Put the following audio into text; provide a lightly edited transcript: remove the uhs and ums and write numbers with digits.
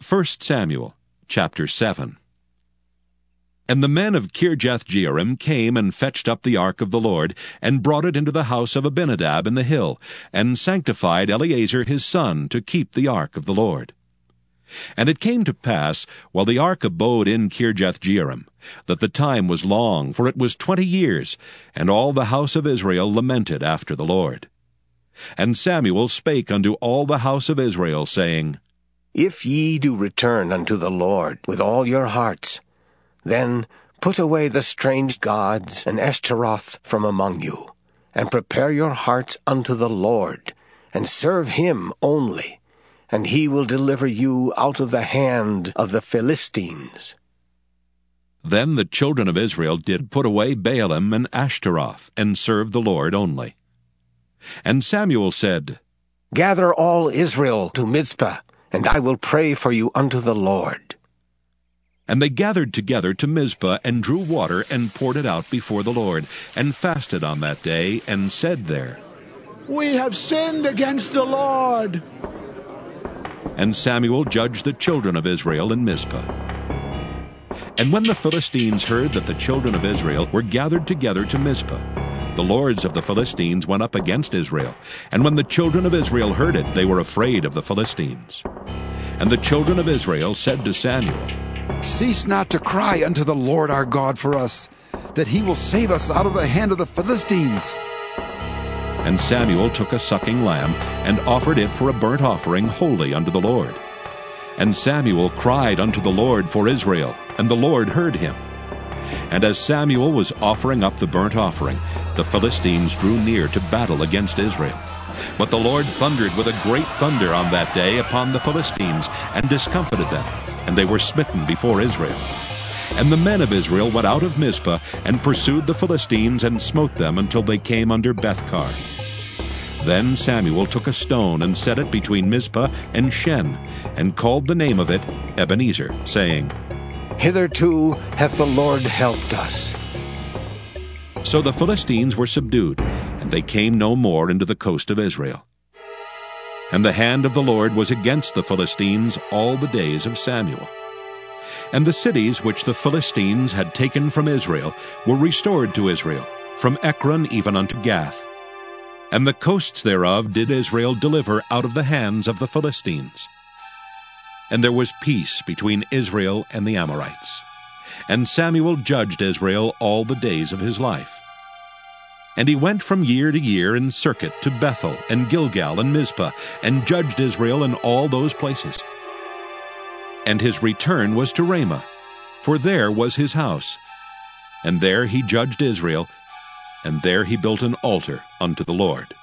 1 Samuel chapter 7. And the men of Kirjath-jearim came and fetched up the ark of the Lord, and brought it into the house of Abinadab in the hill, and sanctified Eleazar his son to keep the ark of the Lord. And it came to pass, while the ark abode in Kirjath-jearim, that the time was long, for it was 20 years, and all the house of Israel lamented after the Lord. And Samuel spake unto all the house of Israel, saying, If ye do return unto the Lord with all your hearts, then put away the strange gods and Ashtaroth from among you, and prepare your hearts unto the Lord, and serve him only, and he will deliver you out of the hand of the Philistines. Then the children of Israel did put away Baalim and Ashtaroth, and served the Lord only. And Samuel said, Gather all Israel to Mizpah, and I will pray for you unto the Lord. And they gathered together to Mizpah, and drew water, and poured it out before the Lord, and fasted on that day, and said there, We have sinned against the Lord. And Samuel judged the children of Israel in Mizpah. And when the Philistines heard that the children of Israel were gathered together to Mizpah, the lords of the Philistines went up against Israel. And when the children of Israel heard it, they were afraid of the Philistines. And the children of Israel said to Samuel, Cease not to cry unto the Lord our God for us, that he will save us out of the hand of the Philistines. And Samuel took a sucking lamb, and offered it for a burnt offering wholly unto the Lord. And Samuel cried unto the Lord for Israel, and the Lord heard him. And as Samuel was offering up the burnt offering, the Philistines drew near to battle against Israel. But the Lord thundered with a great thunder on that day upon the Philistines, and discomfited them, and they were smitten before Israel. And the men of Israel went out of Mizpah, and pursued the Philistines, and smote them until they came under Bethkar. Then Samuel took a stone, and set it between Mizpah and Shen, and called the name of it Ebenezer, saying, Hitherto hath the Lord helped us. So the Philistines were subdued, and they came no more into the coast of Israel. And the hand of the Lord was against the Philistines all the days of Samuel. And the cities which the Philistines had taken from Israel were restored to Israel, from Ekron even unto Gath. And the coasts thereof did Israel deliver out of the hands of the Philistines. And there was peace between Israel and the Amorites. And Samuel judged Israel all the days of his life. And he went from year to year in circuit to Bethel and Gilgal and Mizpah, and judged Israel in all those places. And his return was to Ramah, for there was his house. And there he judged Israel, and there he built an altar unto the Lord.